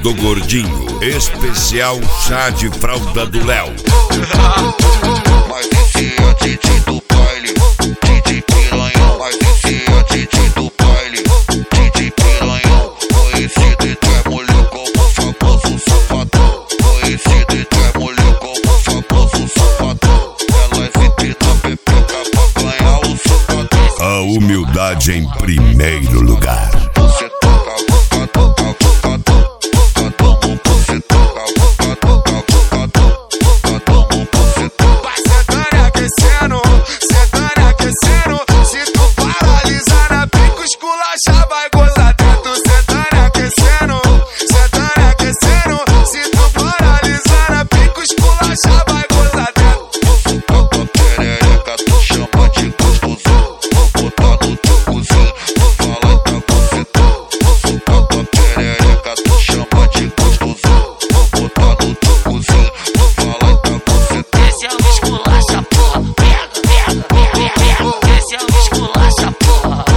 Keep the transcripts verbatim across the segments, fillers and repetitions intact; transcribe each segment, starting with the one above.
do Gordinho, especial chá de fralda do Léo. Mas esse é D J do baile, D J Piranhão. Mas esse é D J do baile, D J Piranhão. Conhecido entre mulher como famoso safadão. Conhecido entre mulher como famoso safadão. Elas empinam pepeca pra ganhar o safadão. A humildade em primeiro lugar. Você toca, toca, toca, toca, toca, toca, você toca, toca, toca, toca, toca, toca, você toca. Vai sentando e aquecendo, sentando e aquecendo. Se tu paralisar na pica, esculacha, vai gozar dentro. Sentando e aquecendo, sentando e aquecendo. Se tu paralisar na pica, esculacha, vai gozar dentro. Você toca perereca, tu chama de gostoso. Vou botar no teu cozinho, tu fala e tá bucetão. Você toca perereca, tu chama de gostoso. Vou botar no teu cozinho, tu fala e tá bucetão. Esse é o esculacha, porra. Pega, pega, pega, pega. Esse é o esculacha, porra.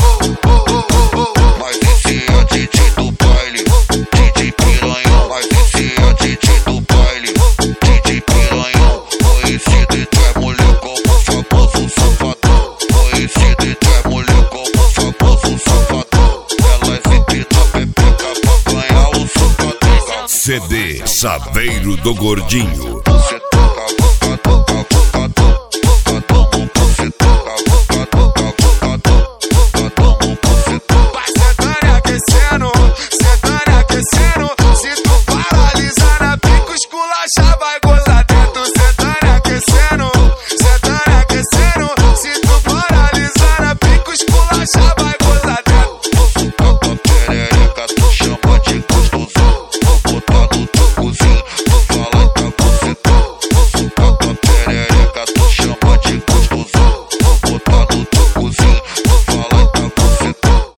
Mas esse é D J do baile, D J Piranhão. Mas esse é D J do baile, D J Piranhão. Conhecido entre mulher como famoso safadão. Conhecido entre mulher como famoso safadão. Elas empinam pepeca pra ganhar o safadão. C D Saveiro do Gordinho. Você